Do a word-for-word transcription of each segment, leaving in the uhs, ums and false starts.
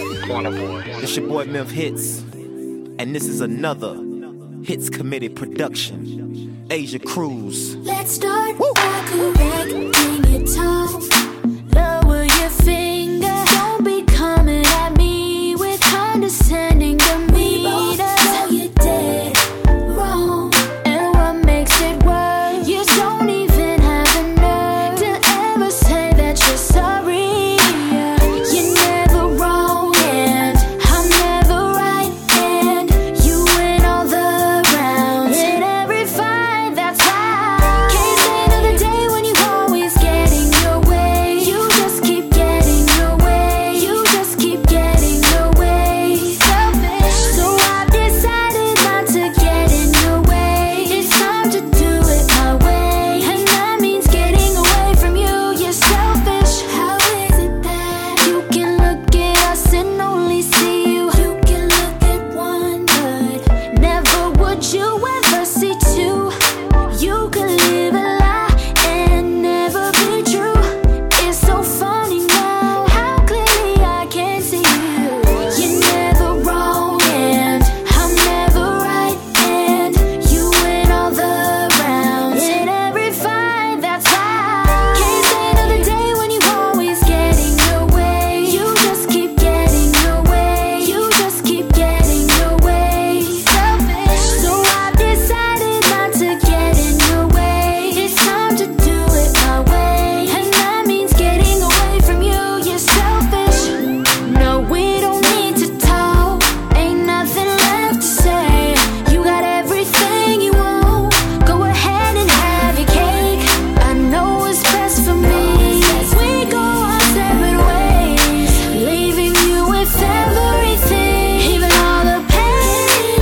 Corner Boy. It's your boy Memphis Hits, and this is another Hits Committee production. Asia Cruz. Let's start back correct, bring it tall. Lower your finger. Don't be coming at me with condescending demeanor. Know you did wrong, and what makes it worse, you don't even have the nerve to ever say that you're sorry. You're never wrong, and I'm never right, and you win all the rounds in every fight. That's why can't stand another day when you always getting your way. You just keep getting your way. You just keep getting your way. Selfish, so I've decided not to get in your way. It's time to do it my way, and that means getting away from you. You're selfish. How is it that you can look at us and only see you? You can look at one, but never would you ever see two. You could live a lie and never be true. It's so funny now how clearly I can see you. You're never wrong, and I'm never right, and you win all the rounds in every fight. That's why can't stand another day when you always getting your way. You just keep getting your way. You just keep getting your way. Selfish, so I've decided not to get in your way. It's time to do it my way, and that means getting away from you. You're selfish. No, we don't need to talk. Ain't nothing left to say. You got everything you want. Go ahead and have your cake. I know what's best for me. We go our separate ways, leaving you with everything, even all the pain.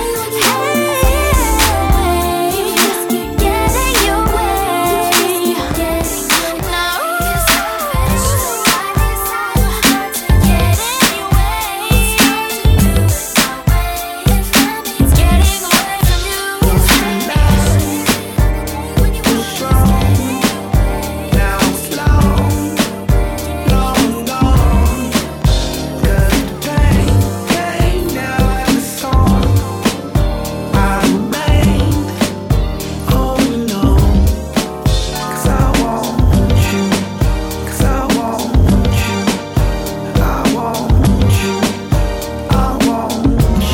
Hey, just keep getting your way. Now you're selfish, so I decide not to get in your way. It's time to do it my way, and that means getting away from you. You're selfish. When you always get in your way. Now it's long, long gone. 'Cause the pain, pain now is on. I remain holding on. 'Cause I want you. 'Cause I want you. I want you. I want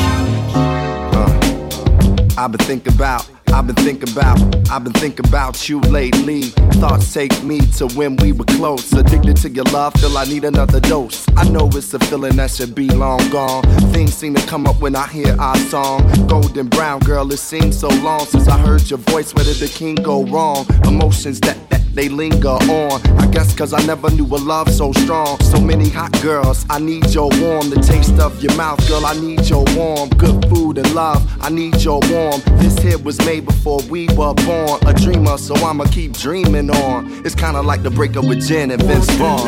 you. I've been thinking about, I've been thinking about, I've been thinking about you lately. Thoughts take me to when we were close. Addicted to your love, feel I need another dose. I know it's a feeling that should be long gone. Things seem to come up when I hear our song. Golden brown girl, it seems so long since I heard your voice. Where did the king go wrong? Emotions that, that they linger on. I guess cause I never knew a love so strong. So many hot girls, I need your warm. The taste of your mouth, girl, I need your warm. Good food and love, I need your warm. This here was made before we were born. A dreamer, so I'ma keep dreaming on. It's kinda like the breakup with Jen and Vince Vaughn.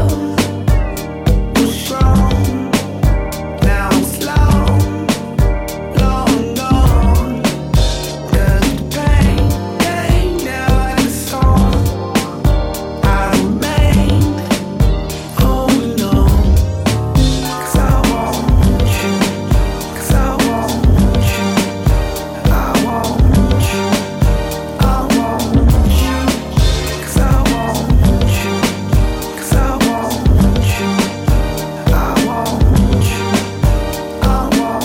Was strong. Now it's long, long gone. 'Cause the pain, pain now is on. I remain holding on. 'Cause I want you. 'Cause I want you. I want you. I want you. 'Cause I want you. 'Cause I want you. I want you. I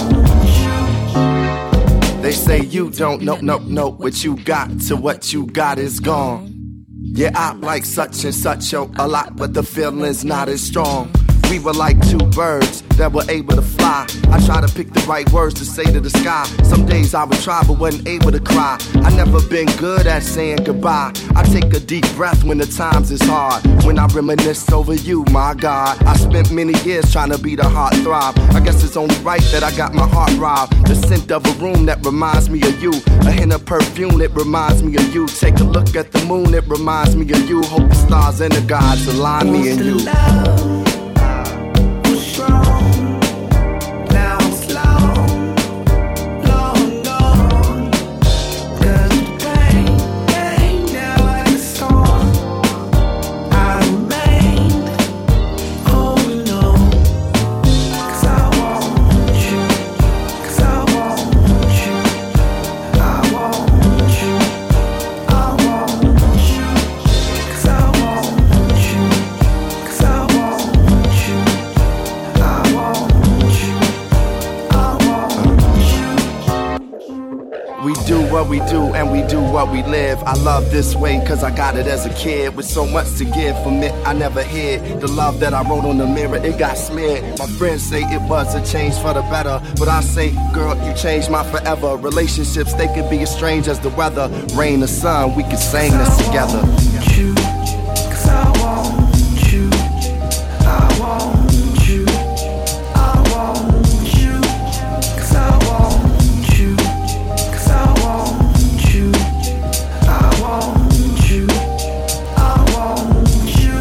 want you. They say you don't know, no, no, what you got to what you got is gone. Yeah, I like such and such a, a lot, but the feeling's not as strong. We were like two birds that were able to fly. I try to pick the right words to say to the sky. Some days I would try but wasn't able to cry. I never been good at saying goodbye. I take a deep breath when the times is hard. When I reminisce over you, my God. I spent many years trying to be the heart throb. I guess it's only right that I got my heart robbed. The scent of a room that reminds me of you. A hint of perfume that reminds me of you. Take a look at the moon, it reminds me of you. Hope the stars and the gods align me and you. Strong. Now it's long, long gone. 'Cause the pain, pain now is on. I remain holding on. what we do and we do what we live. I love this way cause I got it as a kid. With so much to give from it I never hid. The love that I wrote on the mirror, it got smeared. My friends say it was a change for the better, but I say, girl, you changed my forever. Relationships, they could be as strange as the weather. Rain or sun, we could sing this together. You, cause I want you, I want you, I want you, cause I want you, cause I want you, I want you, I want you.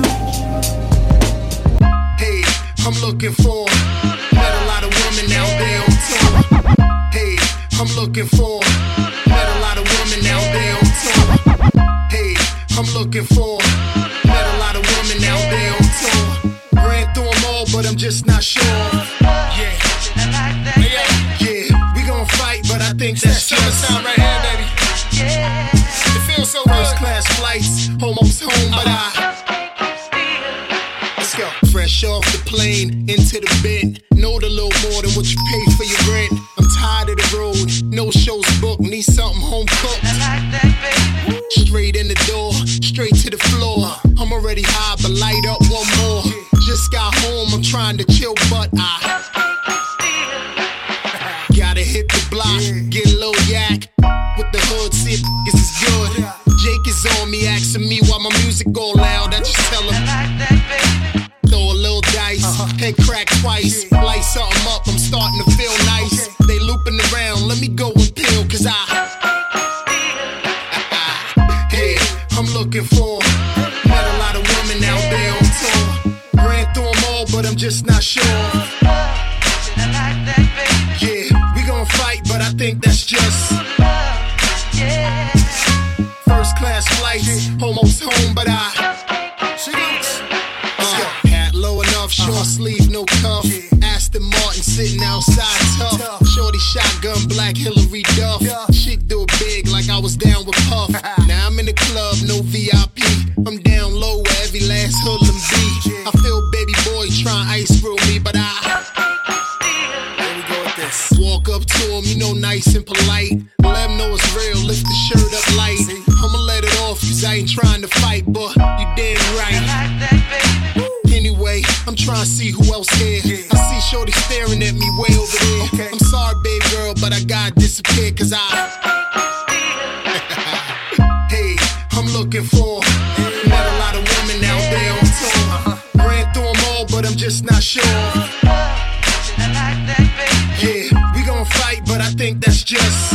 Hey, I'm looking for, met a lot of women out there on tour. Hey, I'm looking for, met a lot of women out there on tour. Hey, I'm looking for, met a lot of women out there on tour. Ran through them all, but I'm just not sure. Yeah, yeah, yeah. We gon' fight, but I think that's just summertime right here, baby. It feels so good. First class flights, almost home, but I. Let's go. Fresh off the plane, into the bed. Know a little more than what you pay for your rent. I'm tired of the road, no shows booked. Need something home cooked. Straight in the door, straight to the floor. I'm already high, but light up one more. Just got home, I'm trying to chill, but I gotta hit the block, get a little yak. With the hood, see if this is good. Jake is on me, asking me why my music go loud. I just tell him, throw a little dice, head crack twice. Light something up, I'm starting to feel nice. They looping around, let me go and peel, cause I hey, I'm looking for, met a lot of women out there on tour. Ran through them all, but I'm just not sure. Yeah, we gon' fight, but I think that's just first class flights, almost home, but I uh, hat low enough, short sleeve, no cuff. Aston Martin sitting outside tough. Shorty shotgun, black Hillary Duff. Chick do it big like I was down with Puff. Now I'm in the club, no V I P. I'm down low where every last hoodlum be. I feel baby boy trying ice grill me, but I walk up to him, you know, nice and polite. Let him know it's real, lift the shirt up light. I'ma let it off, cause I ain't trying to fight, but you damn right. Anyway, I'm trying to see who else here. I see shorty staring at me way over there. I'm sorry, babe girl, but I gotta disappear, cause I hey, I'm looking for, met a lot of women out there on tour. Ran through them all, but I'm just not sure. Yeah, we gon' fight, but I think that's just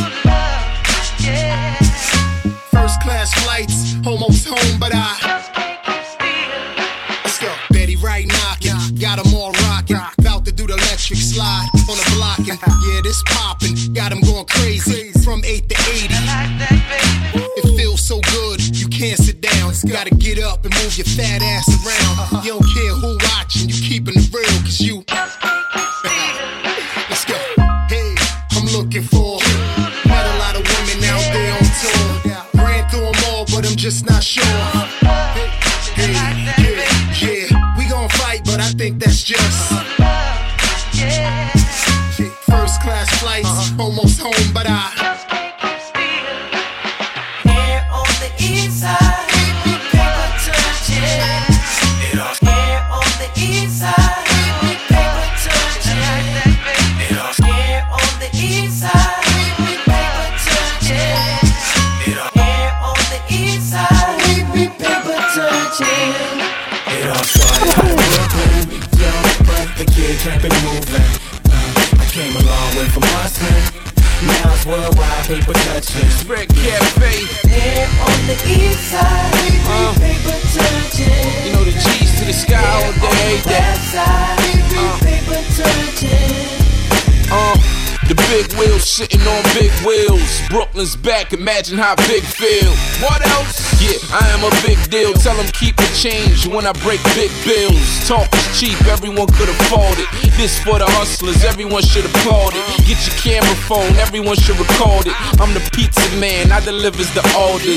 first class flights, almost home, but I let's go. Betty Wright knocking, got them all rocking. About to do the electric slide on the blocking. Yeah, this popping, got them going crazy. From eight to eighty, it feels so good, you can't sit down. Gotta get up and move your fat ass around. You don't care who watching, you keeping it real, cause you let's go. Hey, I'm looking for, met a lot of women out there on tour. Ran through them all, but I'm just not sure. Hey, yeah, yeah, we gon' fight, but I think that's just first class flights, almost home, but I Here on the east side, paper touching. Here on the east side, paper touching. Here on the east side, paper touching. Here on the east side, paper touching. It all started out in Brooklyn, young but the kid kept it moving. Uh, I came a long way from hustling. Now it's worldwide, paper touching. Spread Cafe. Here on the east side, Uh, paper touching. You know the G's to the sky all day, every day. West side, paper touching. Uh, the big wheels sitting on big wheels. Brooklyn's back, imagine how big feel. What else? Yeah, I am a big deal. Tell them keep the change when I break big bills. Talk is cheap, everyone could afford it. This for the hustlers, everyone should applaud it. Get your camera phone, everyone should record it. I'm the pizza man, I delivers the orders.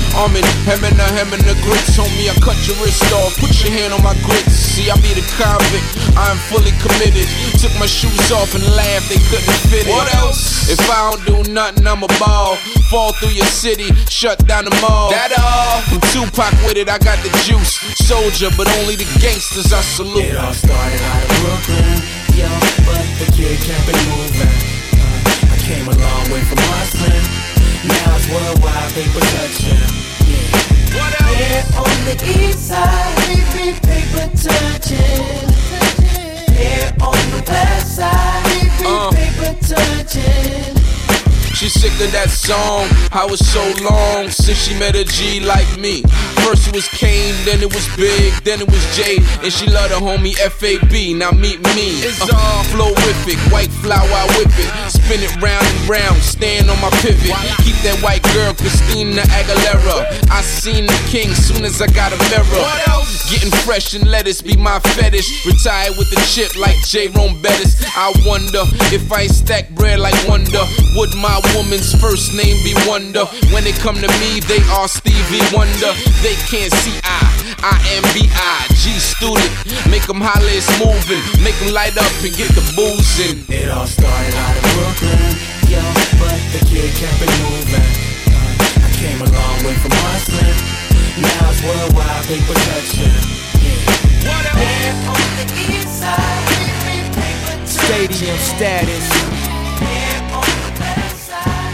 I'm in hemming the hemming the grits, homie. I cut your wrist off, put your hand on my grits. See, I be the convict, I am fully committed. Took my shoes off and laughed, they couldn't fit it. What else? If I don't do nothing, I'm a ball. Fall through your city, shut down the mall. That all. I'm Tupac with it, I got the juice. Soldier, but only the gangsters I salute. It all started out of Brooklyn, yo, but the kid kept it moving. Uh, I came a long way from hustling. Now it's worldwide, paper touching. Yeah. What else? Here on the east side, paper touching. Here on the west side, Uh. paper touching. She sick of that song, how it's so long since she met a G like me. First it was Kane, then it was Big, then it was Jay, and she love the homie F A B, now meet me. It's uh, all flowrific, white flower, I whip it. Spin it round and round, stand on my pivot. Keep that white girl, Christina Aguilera. I seen the king soon as I got a mirror. Getting fresh and lettuce be my fetish. Retired with the chip like J-Rome Bettis. I wonder if I ain't stack bread like Wonder, would my woman's first name be Wonder? When they come to me, they are Stevie Wonder. They can't see I, I am B I G student. Make them holler, it's moving. Make them light up and get the boozing. It all started out of Brooklyn, yo, but the kid kept it moving. Uh, I came a long way from hustling. Now it's worldwide, paper touching. Yeah. What else? Here on the east side, paper touching. Stadium status. Here on the west side,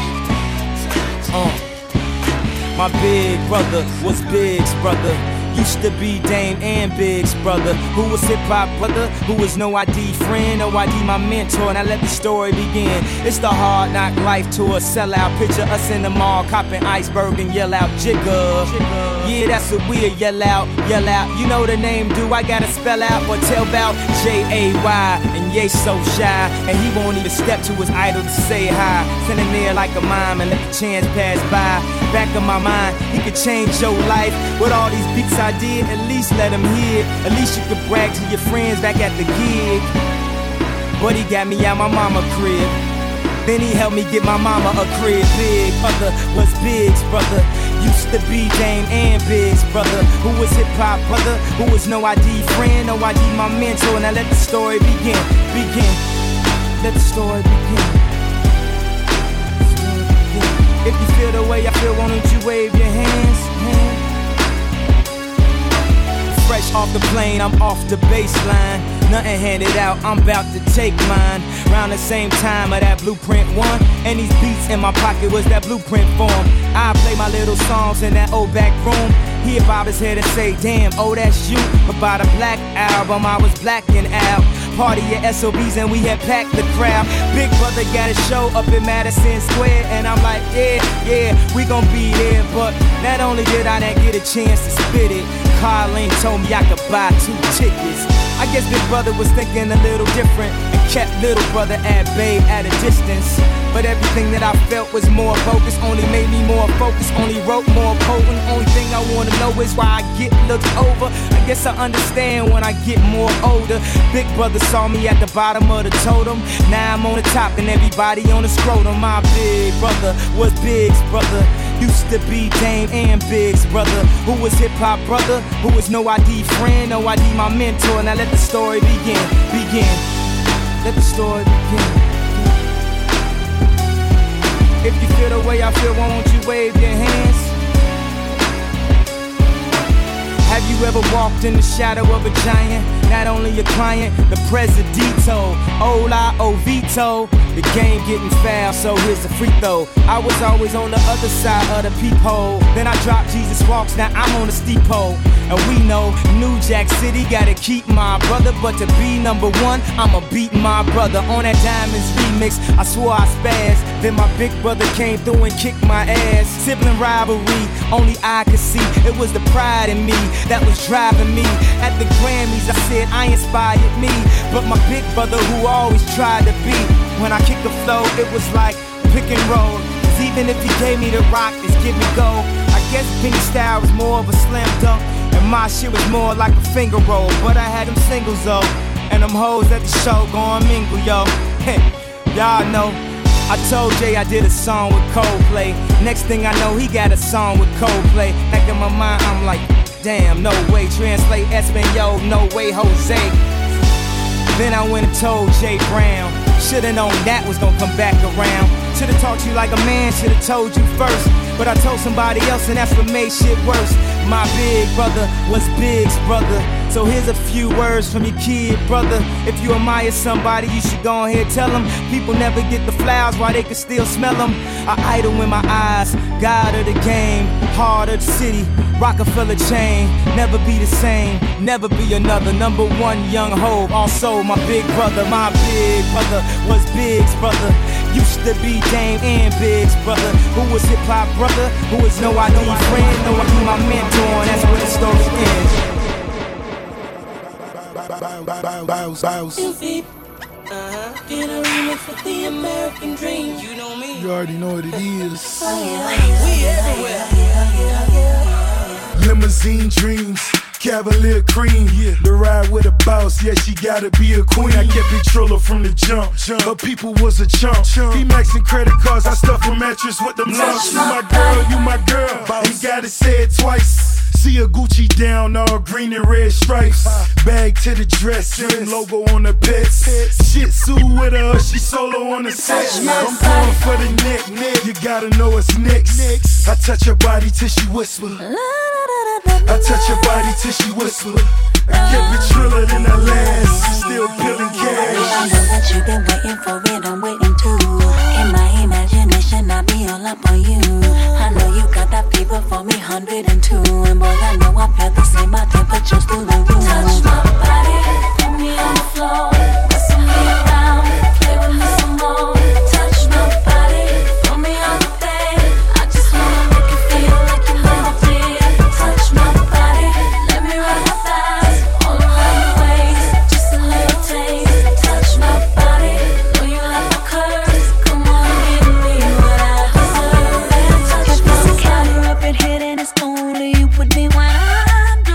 paper touching. Uh. My big brother was Big's brother. Used to be Dame and Big's brother. Who was hip-hop brother, who was no I D friend, no I D my mentor. And I let the story begin. It's the hard knock life tour, sellout. Picture us in the mall, copping iceberg and yell out Jigga. Yeah, that's what we'll yell out, yell out. You know the name, do I gotta spell out or tell about J A Y. And Ye so shy, and he won't even step to his idol to say hi. Sitting there like a mime and let the chance pass by. Back of my mind, he could change your life. With all these beats I did, at least let him hear. At least you could brag to your friends back at the gig. But he got me out my mama crib. Then he helped me get my mama a crib. Big brother was Big's brother. Used to be Dame and Big's brother. Who was hip-hop brother, who was no I D friend, no I D my mentor. Now let the story begin, begin. Let the story begin. If you feel the way I feel, why don't you wave your hands? hands? Fresh off the plane, I'm off the baseline. Nothing handed out, I'm about to take mine. Round the same time of that blueprint one. And these beats in my pocket was that blueprint form. I play my little songs in that old back room. Hear bob his head and say, damn, oh that's you. But by the Black Album, I was blacking out. Party at S O B's and we had packed the crowd. Big brother got a show up in Madison Square. And I'm like, yeah, yeah, we gon' be there. But not only did I not get a chance to spit it, Carlene told me I could buy two tickets. I guess Big Brother was thinking a little different and kept Little Brother at bay at a distance. But everything that I felt was more focused, only made me more focused, only wrote more potent. Only thing I wanna know is why I get looked over. I guess I understand when I get more older. Big Brother saw me at the bottom of the totem. Now I'm on the top and everybody on the scrotum. My big brother was Big's brother. Used to be Dame and Big's brother. Who was hip-hop brother, who was no I D friend, no I D my mentor. Now let the story begin, begin. Let the story begin. If you feel the way I feel, why won't you wave your hands? Have you ever walked in the shadow of a giant? Not only a client, the presidito. Ola Ovito. The game getting foul, so here's the free throw. I was always on the other side of the peephole. Then I dropped Jesus Walks, now I'm on the steep pole. And we know New Jack City gotta keep my brother. But to be number one, I'ma beat my brother. On that Diamonds remix, I swore I spazzed. Then my big brother came through and kicked my ass. Sibling rivalry, only I could see. It was the pride in me that was driving me. At the Grammys, I said I inspired me. But my big brother who always tried to be. When I kicked the flow, it was like pick and roll. Cause even if he gave me the rock, it's give me go. I guess Benny style was more of a slam dunk. And my shit was more like a finger roll. But I had them singles though. And them hoes at the show going mingle, yo. Hey, y'all know I told Jay I did a song with Coldplay. Next thing I know, he got a song with Coldplay. Back in my mind, I'm like, damn, no way. Translate Espanol, no way, Jose. Then I went and told Jay Brown. Should've known that was gonna come back around. Should've talked to you like a man, should've told you first. But I told somebody else and that's what made shit worse. My big brother was Big's brother. So here's a few words from your kid, brother. If you admire somebody, you should go ahead tell them. People never get the flowers while they can still smell them. I idol in my eyes, God of the game, heart of the city, Rockefeller chain. Never be the same, never be another. Number one young Hov, also my big brother. My big brother was Big's brother. Used to be Dame and Big's brother. Who was hip-hop brother, who was no I D friend. No, I be my mentor, and that's where the story ends. Bounce, bounce. Uh-huh. Get a remix with the American dream. You know me. You already know what it is. Oh, yeah. We everywhere. Limousine dreams, Cavalier cream. Yeah. The ride with a boss, yeah, she gotta be a queen. I kept it Triller from the jump. jump. Her people was a chump. chump. He maxing credit cards, I stuff a mattress with them lumps. You my girl, you my girl. Ain't gotta say it twice. See a Gucci down, all green and red stripes. Bag to the dress, same logo on the pets. Shih Tzu with her, she solo on the set. I'm going for the neck, you gotta know it's next. I touch her body till she whisper. I touch her body till she whisper. I kept it Triller than the last, still peeling cash. I know that you've been waiting for it, I'm waiting too. In my imagination, I be all up on you. I know you got that fever for me, one hundred two. And boy, I know I feel the same, my temperature's through the roof. Touch my body, put me on the floor. Whistle me around, play with me some more. Touch my body, put me on the bed. I just wanna make you feel like you never did. Touch my body, let me ride my thighs all around your waist. Just a little taste. Touch my body, know you like my curves. Come on, give me what I deserve. And touch my body. Up in here, then it's only you with me when I do,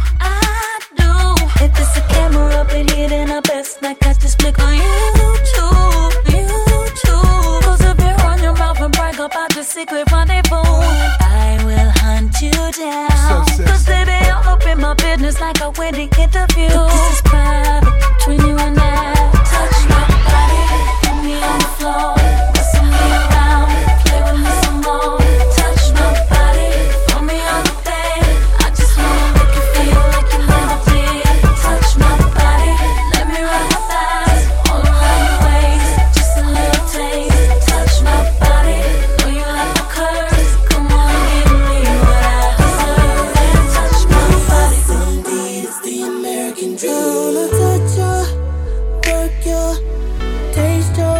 I do. If it's a camera up in here, then I best not catch this flick on YouTube, YouTube. Cause if you run your mouth and brag about the secret rendezvous, I will hunt you down. Cause they be all up in my business like a wedding interview. But this is private between you and I. Touch my body, put me on the floor. Whistle me around, play with me some more. Touch my body, put me on the bed. I just wanna make you feel like you never did. Touch my body, let me ride my thighs all around your waist. Just a little taste. Touch my body, know you like my curves. Come on, give me what I deserve. And touch my body. Indeed, it's the American dream. Gonna touch ya, work ya, taste your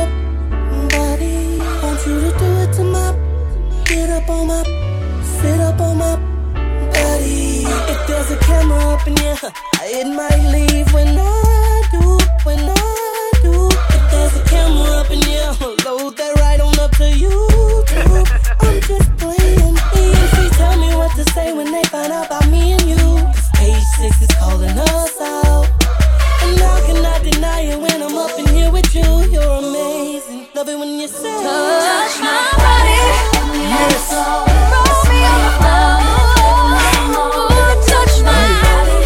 body. Want you to do it to my, get up on my, sit up on my body. If there's a camera up in here, it might leave when I do, when I do. If there's a camera up in here, load that right on up to YouTube. I'm just playing. E M C tell me what to say when they find out about me and you. Cause page six is calling us out. And I cannot deny it when I'm up in here with you. You're amazing. Love it when you say touch my body. Yes. Roll me on the floor. Touch my body.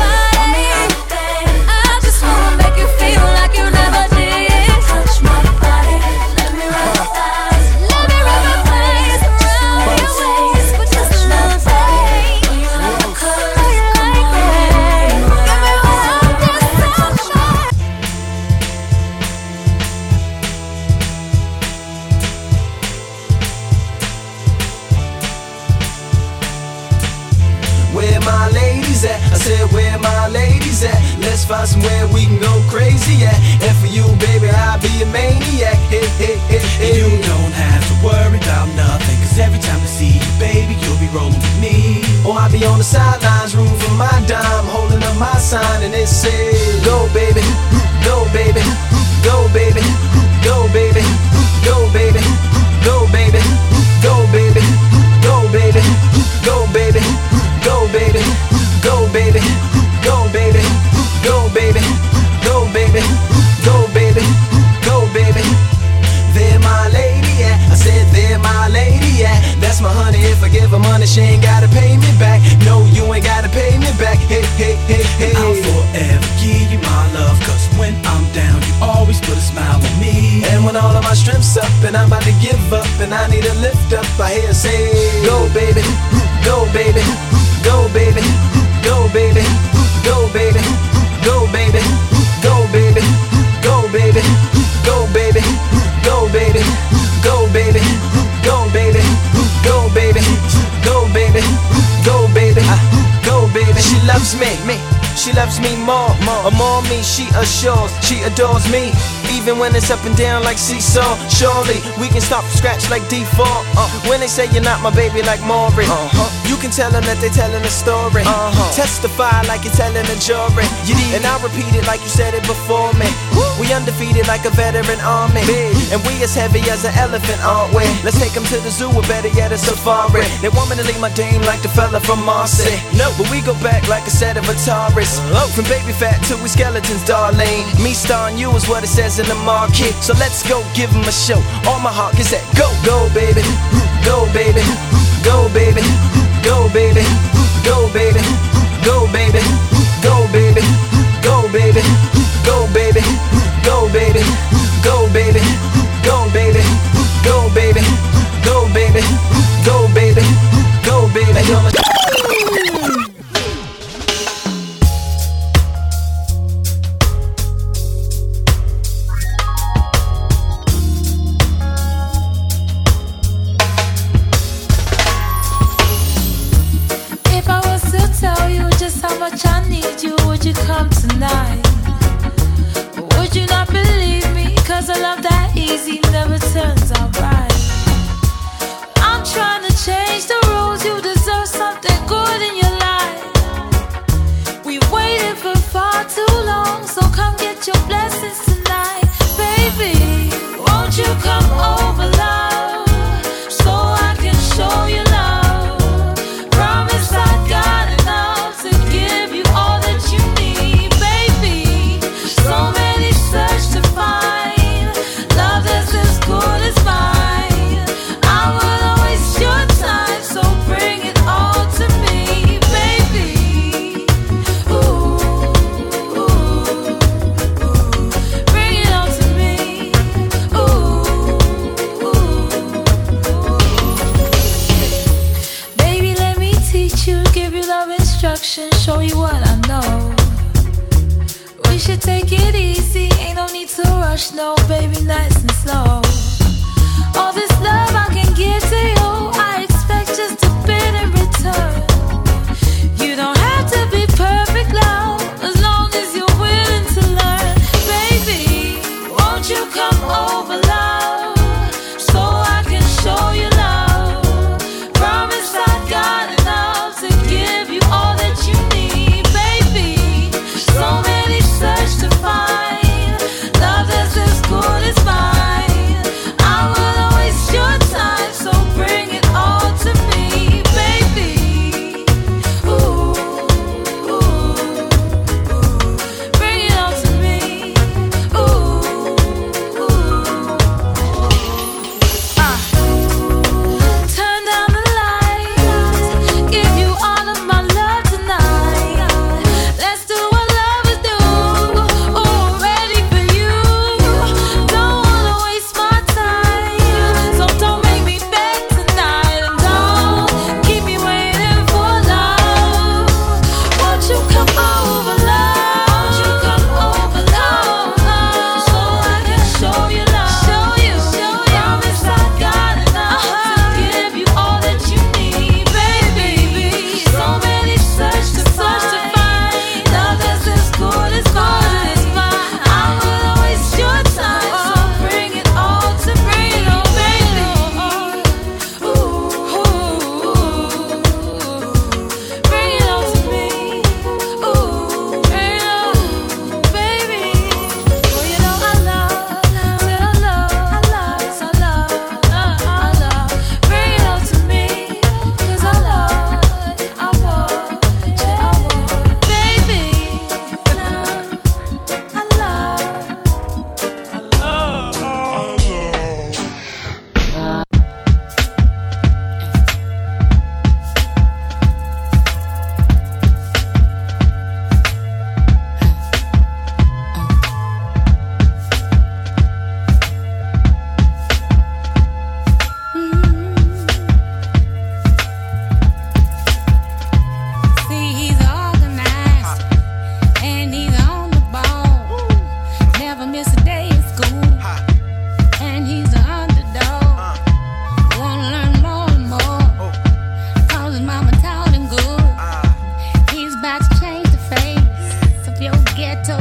I just wanna make you feel like you never did. Touch my body. Let me rub my thighs. Let me rub my face around your waist. But just a little taste. Know you like my curves. Know you like me. Give me what I deserve. Where my ladies at? I said, where my ladies at? Let's find somewhere we can go crazy at. And for you, baby, I'll be a maniac. Hey, hey, hey, hey. You don't have to worry about nothing, cause every time I see you, baby, you'll be rolling with me. Or I'll be on the sidelines, room for my dime, holding up my sign and it says, go, baby, go, baby, go, baby, go, baby, go, baby, go, baby, go, baby, go, baby, go, baby, go, baby, go, baby, go, baby, go, baby, go, baby, go, baby, go, baby. There my lady she at? That's my honey. If I give her money, she ain't gotta pay me back. No, you ain't gotta pay me back. Hey, hey, hey, hey. I'll forever give you my love, cause when I'm down, you always put a smile on me. And when all of my strength's up and I'm about to give up and I need a lift up, I hear her say, go baby, go baby, go baby, go baby, go baby, go baby, go baby, go baby, go baby, go baby, go baby, go baby, go baby, go baby, go baby, go baby. She loves me, me. She loves me more, more, or more me, she assures, she adores me. Even when it's up and down like seesaw, surely we can start from scratch like D four. Uh, when they say you're not my baby like Maury, uh-huh. You can tell them that they're telling a story. Uh-huh. Testify like you're telling a jury. And I'll repeat it like you said it before me. Woo. We undefeated like a veteran army. Big. And we as heavy as an elephant, aren't we? Let's take them to the zoo or better yet a safari. They want me to leave my dame like the fella from Marcy. No, but we go back like a set of Ataris. Oh. From baby fat to we skeletons, darling. Me starring you is what it says in the market. So let's go give them a show. All my heart gets that go, go baby, go baby, go baby, go baby, go baby, go baby, go baby, go baby, go baby, go baby, go baby, go baby, go baby, go baby, go baby, go baby, go baby. I need you, would you come tonight? Or would you not believe me? Cause a love that easy never turns out right. I'm trying to change the rules, you deserve something good in your life. We waited for far too long, so come get your blessings tonight. Baby, won't you come over, love, so I can show you love. Promise I got enough to give you all that you need, baby. So many search to find love that's as good as mine. I will waste your time, so bring it all to me, baby. Ooh, ooh, ooh. Bring it all to me. Ooh, ooh, ooh. Baby, let me teach you, give you love instruction, show you what I know. We should take it easy, ain't no need to rush, no, baby, nice and slow. All this love I can give to you, I expect just a bit in return. You don't have to be perfect, love, as long as you're willing to learn. Baby, won't you come over, love, so I can show you love. Promise I got enough to give you all that you need, baby. So many search to find love that's as good as mine.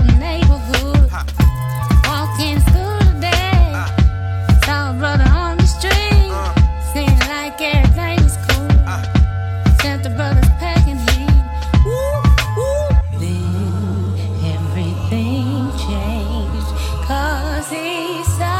neighborhood. Walked in school today. Saw a brother on the street. Seemed like everything was cool. Sent the brothers packing heat. Woo, woo. Then everything changed. Cause he saw